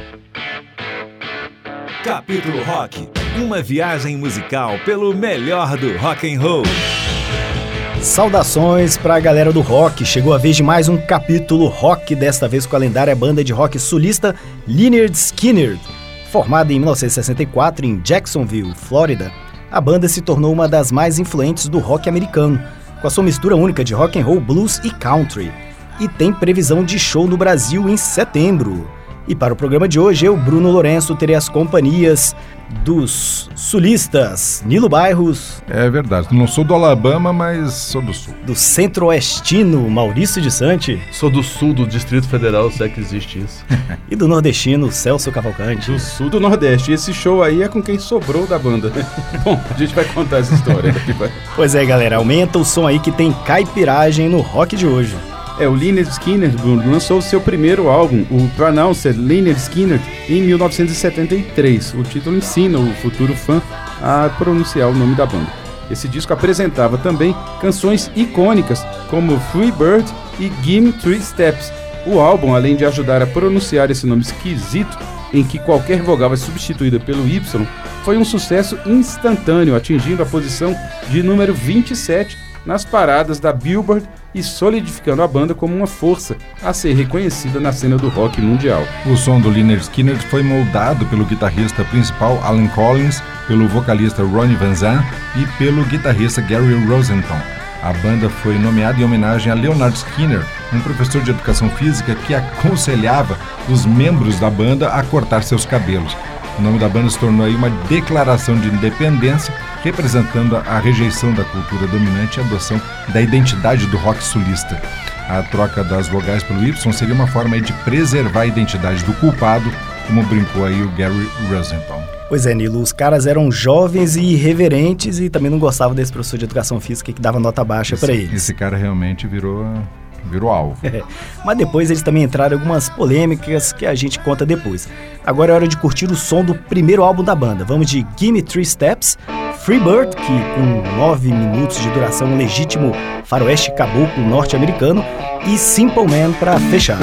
Capítulo Rock, uma viagem musical pelo melhor do rock and roll. Saudações pra galera do rock, chegou a vez de mais um Capítulo Rock, desta vez com a lendária banda de rock sulista Lynyrd Skynyrd. Formada em 1964 em Jacksonville, Flórida, a banda se tornou uma das mais influentes do rock americano, com a sua mistura única de rock and roll, blues e country, e tem previsão de show no Brasil em setembro. E para o programa de hoje, eu, Bruno Lourenço, terei as companhias dos sulistas Nilo Bairros. É verdade, não sou do Alabama, mas sou do sul. Do centro-oestino Maurício de Sante. Sou do sul do Distrito Federal, se é que existe isso. E do nordestino Celso Cavalcante. Do sul do Nordeste. E esse show aí é com quem sobrou da banda. Bom, a gente vai contar essa história daqui. Pois é, galera, aumenta o som aí que tem caipiragem no rock de hoje. O Lynyrd Skynyrd lançou o seu primeiro álbum, o Pronounced Lynyrd Skynyrd, em 1973. O título ensina o futuro fã a pronunciar o nome da banda. Esse disco apresentava também canções icônicas como Free Bird e Gimme 3 Steps. O álbum, além de ajudar a pronunciar esse nome esquisito, em que qualquer vogal é substituída pelo Y, foi um sucesso instantâneo, atingindo a posição de número 27 nas paradas da Billboard e solidificando a banda como uma força a ser reconhecida na cena do rock mundial. O som do Lynyrd Skynyrd foi moldado pelo guitarrista principal Allen Collins, pelo vocalista Ronnie Van Zant e pelo guitarrista Gary Rosenthal. A banda foi nomeada em homenagem a Leonard Skinner, um professor de educação física que aconselhava os membros da banda a cortar seus cabelos. O nome da banda se tornou aí uma declaração de independência, representando a rejeição da cultura dominante e a adoção da identidade do rock sulista. A troca das vogais pelo Y seria uma forma aí de preservar a identidade do culpado, como brincou aí o Gary Rosenthal. Pois é, Nilo, os caras eram jovens e irreverentes e também não gostavam desse professor de educação física que dava nota baixa para eles. Esse cara realmente virou alvo. Mas depois eles também entraram em algumas polêmicas que a gente conta depois. Agora é hora de curtir o som do primeiro álbum da banda. Vamos de Gimme 3 Steps, Free Bird, que com 9 minutos de duração, um legítimo faroeste caboclo norte-americano, e Simple Man para fechar.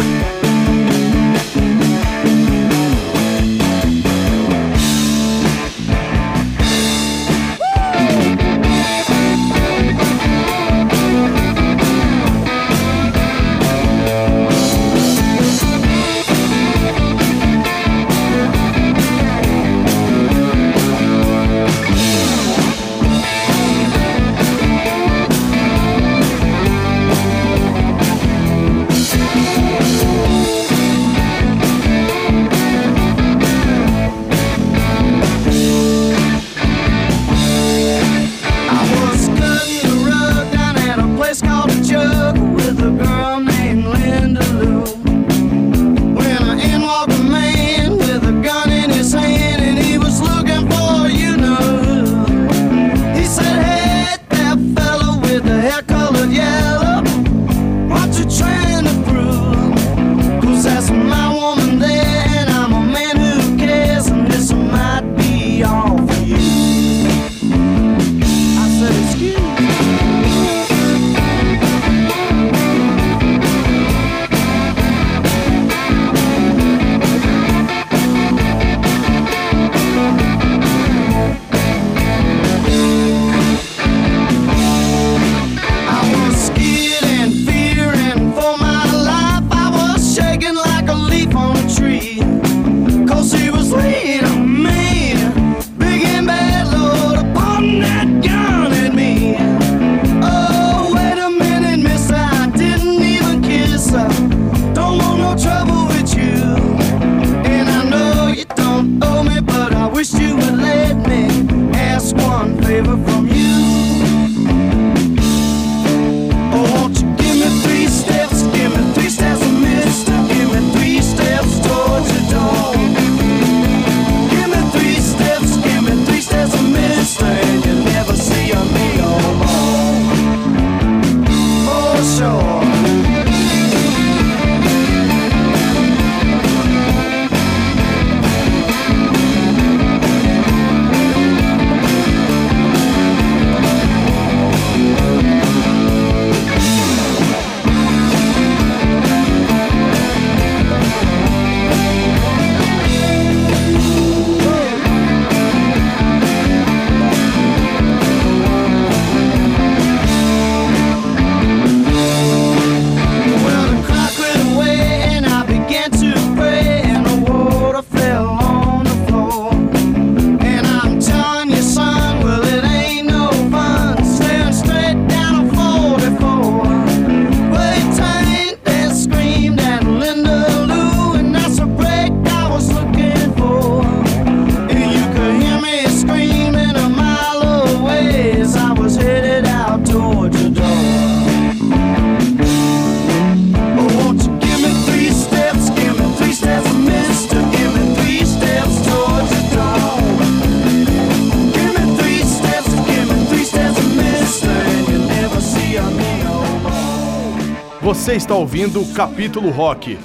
Você está ouvindo o Capítulo Rock.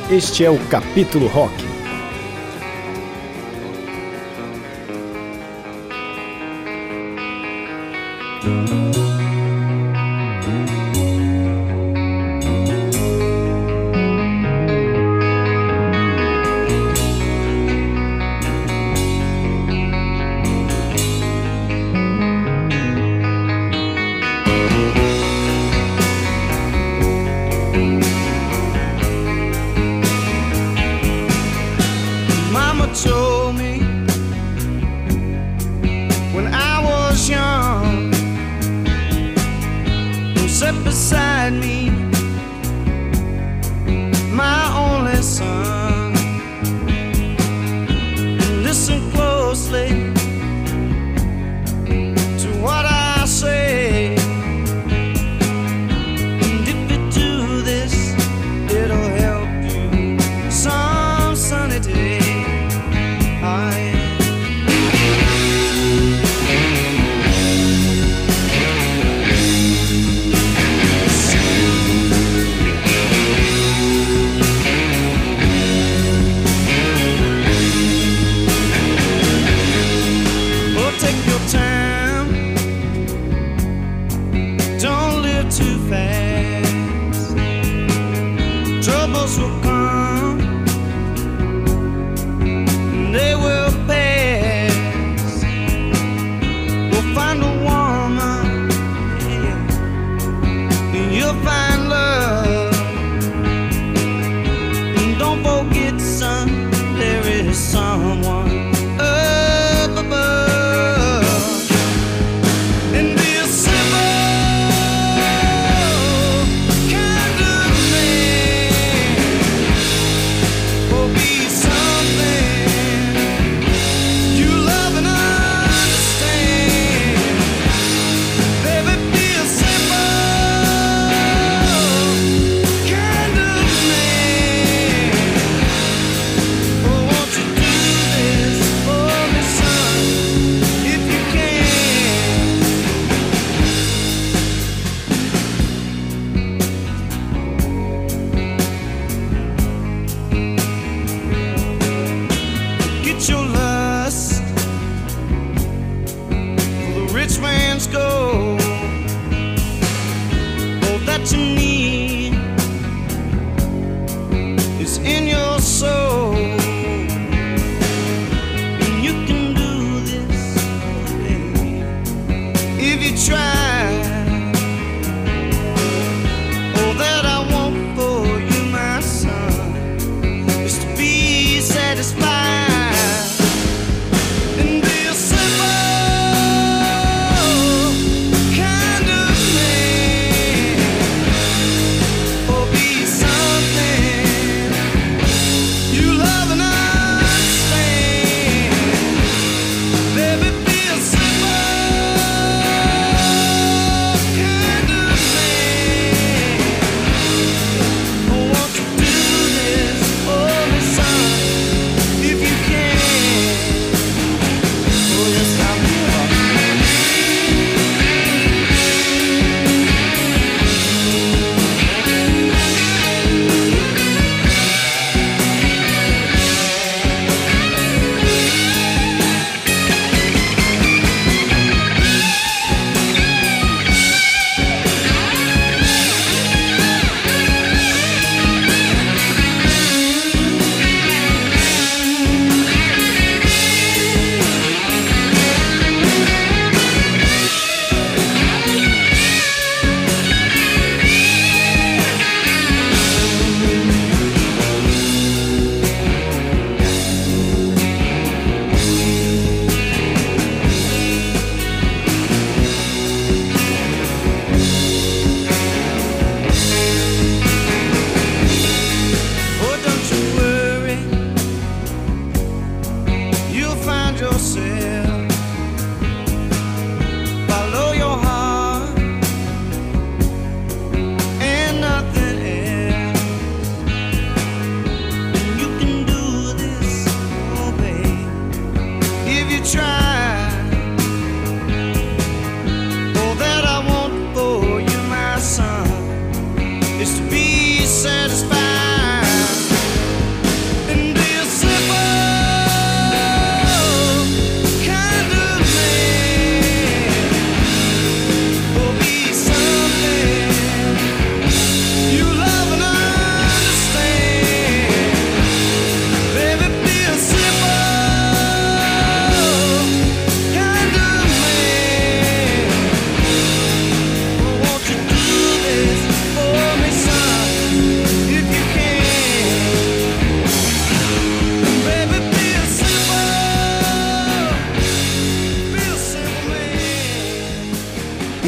Este é o Capítulo Rock. Told me when I was young, sat beside me, my only son. Listen closely to what I say, and if you do this, it'll help you some sunny day. Take your time, don't live too fast. Troubles will come, and they will pass. We'll find a woman, yeah, and you'll find love. And don't forget, son, there is someone up above. Your lust for the rich man's gold, all that you need is in your soul, and you can do this, baby, if you try. All that I want for you, my son, is to be satisfied.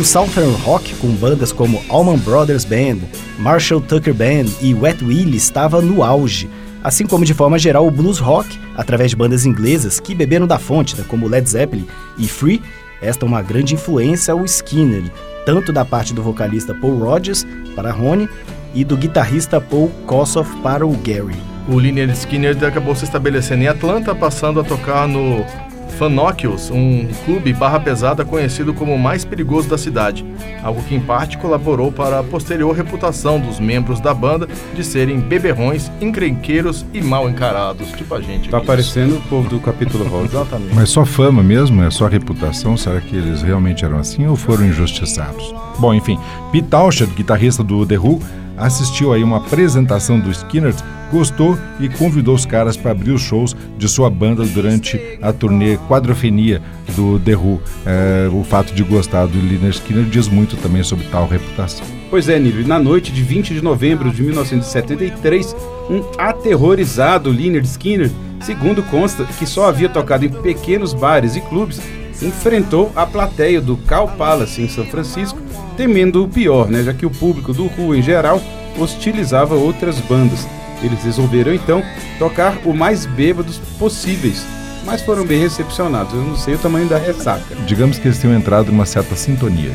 O Southern Rock, com bandas como Allman Brothers Band, Marshall Tucker Band e Wet Willie, estava no auge, assim como de forma geral o blues rock, através de bandas inglesas que beberam da fonte, como Led Zeppelin e Free. Esta é uma grande influência ao Skinner, tanto da parte do vocalista Paul Rodgers para Ronnie e do guitarrista Paul Kossoff para o Gary. O Lynyrd Skynyrd acabou se estabelecendo em Atlanta, passando a tocar no Fanóquios, um clube barra pesada conhecido como o mais perigoso da cidade, algo que em parte colaborou para a posterior reputação dos membros da banda de serem beberrões, encrenqueiros e mal encarados, tipo a gente. Tá aparecendo o povo do capítulo rock. Exatamente. Mas só fama mesmo? É só reputação? Será que eles realmente eram assim ou foram injustiçados? Bom, enfim, Pete Townshend, guitarrista do The Who, assistiu aí uma apresentação do Skynyrd, gostou e convidou os caras para abrir os shows de sua banda durante a turnê Quadrofenia do The Who. O fato de gostar do Lynyrd Skynyrd diz muito também sobre tal reputação. Pois é, Nívio, na noite de 20 de novembro de 1973, um aterrorizado Lynyrd Skynyrd, segundo consta que só havia tocado em pequenos bares e clubes, enfrentou a plateia do Cow Palace em São Francisco, temendo o pior, já que o público do Who em geral hostilizava outras bandas. Eles resolveram então tocar o mais bêbados possíveis, mas foram bem recepcionados. Eu não sei o tamanho da ressaca. Digamos que eles tenham entrado numa certa sintonia.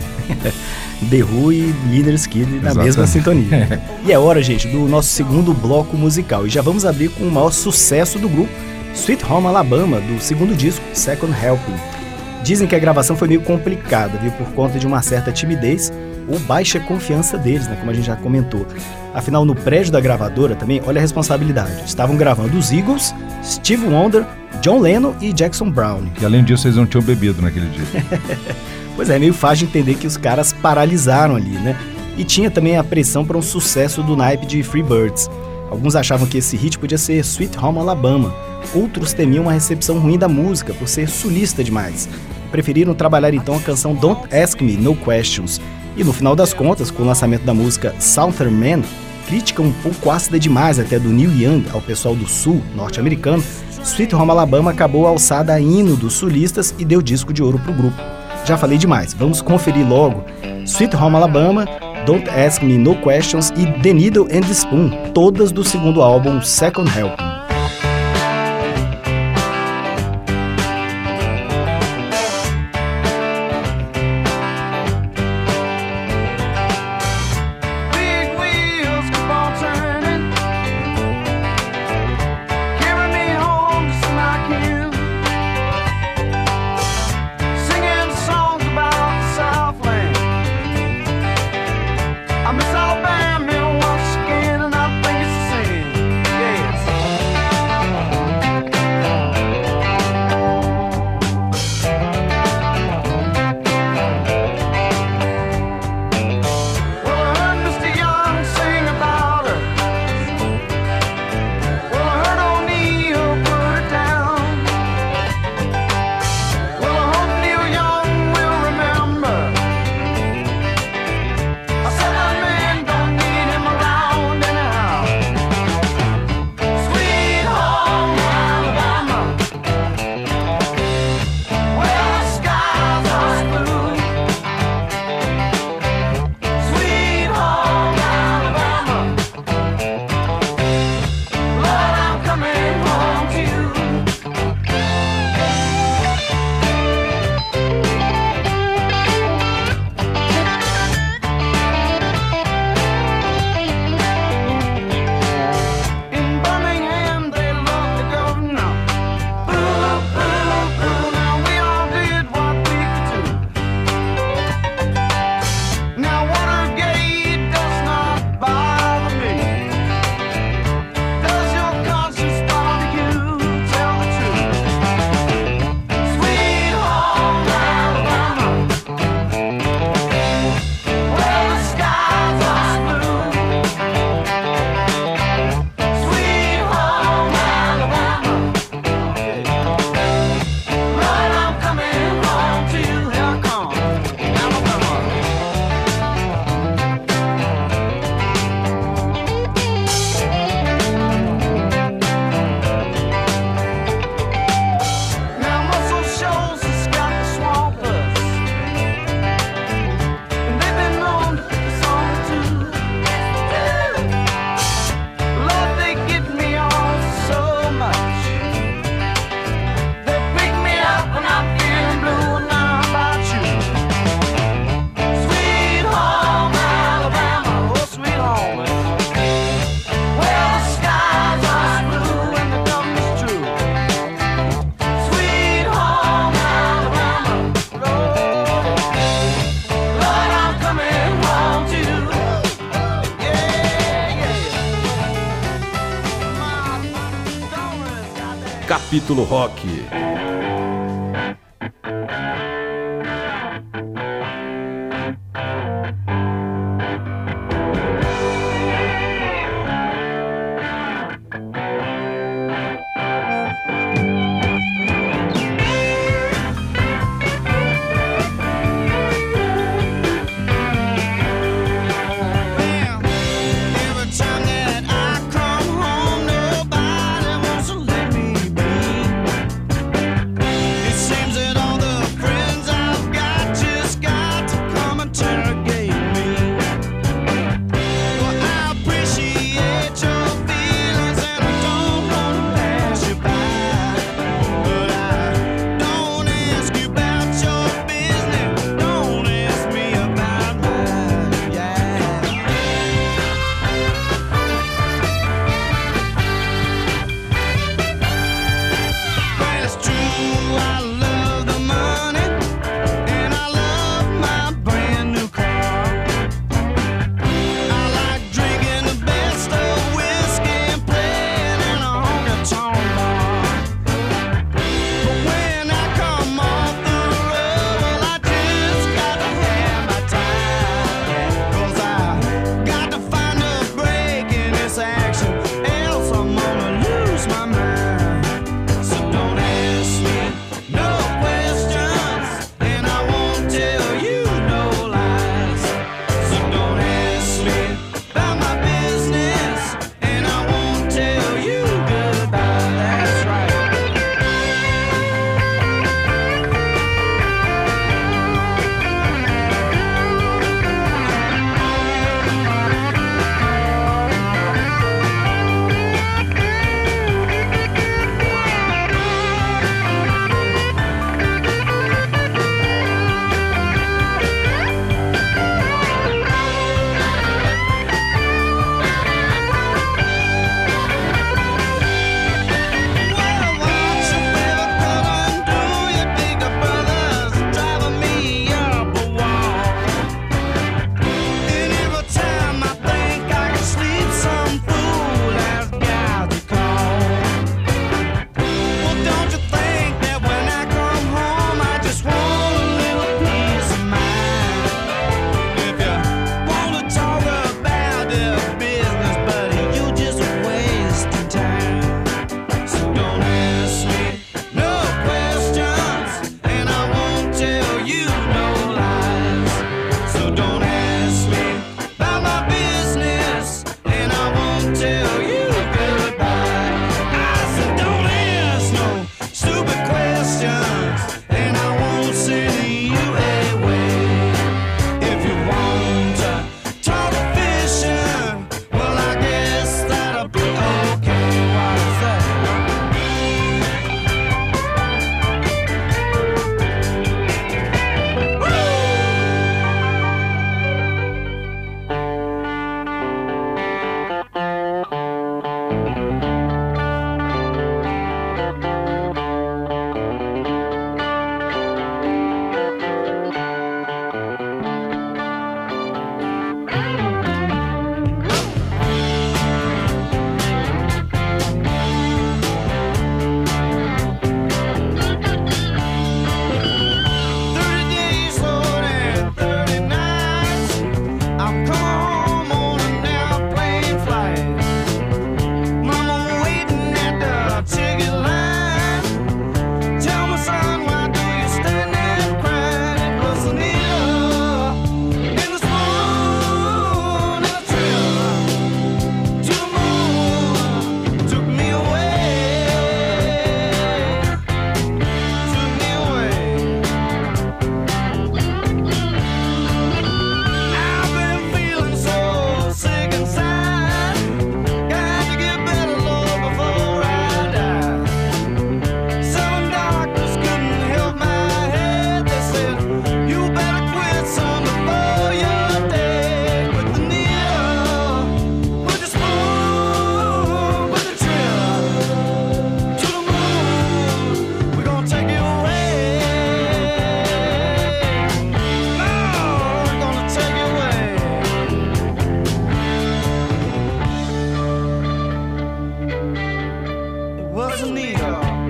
The Who e Lynyrd Skynyrd na mesma sintonia. E é hora, gente, do nosso segundo bloco musical. E já vamos abrir com o maior sucesso do grupo, Sweet Home Alabama, do segundo disco, Second Helping. Dizem que a gravação foi meio complicada, viu, por conta de uma certa timidez ou baixa confiança deles, como a gente já comentou. Afinal, no prédio da gravadora também, olha a responsabilidade. Estavam gravando os Eagles, Steve Wonder, John Lennon e Jackson Browne. E além disso, eles não tinham bebido naquele dia. Pois é, meio fácil de entender que os caras paralisaram ali, E tinha também a pressão para um sucesso do naipe de Freebirds. Alguns achavam que esse hit podia ser Sweet Home Alabama. Outros temiam uma recepção ruim da música por ser sulista demais. Preferiram trabalhar então a canção Don't Ask Me No Questions. E no final das contas, com o lançamento da música Southern Man, crítica um pouco ácida demais até do Neil Young ao pessoal do sul norte-americano, Sweet Home Alabama acabou alçada a hino dos sulistas e deu disco de ouro pro grupo. Já falei demais, vamos conferir logo Sweet Home Alabama, Don't Ask Me No Questions e The Needle and the Spoon, todas do segundo álbum Second Helping. I miss Alabama once again, and I think it's the same. Yes. Capítulo Rock. was a needle.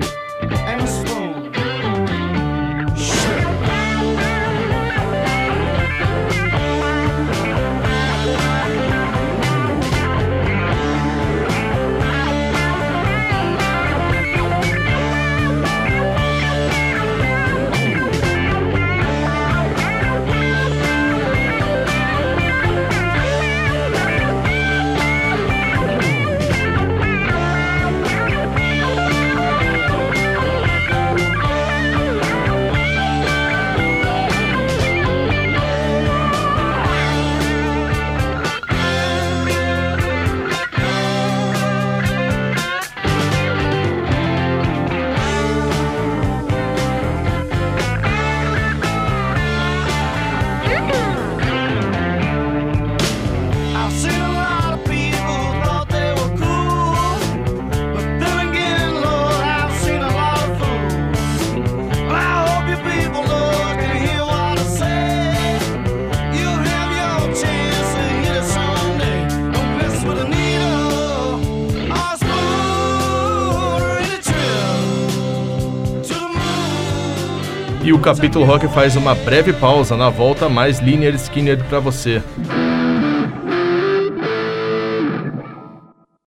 E o capítulo rock faz uma breve pausa. Na volta, mais Lynyrd Skynyrd pra você.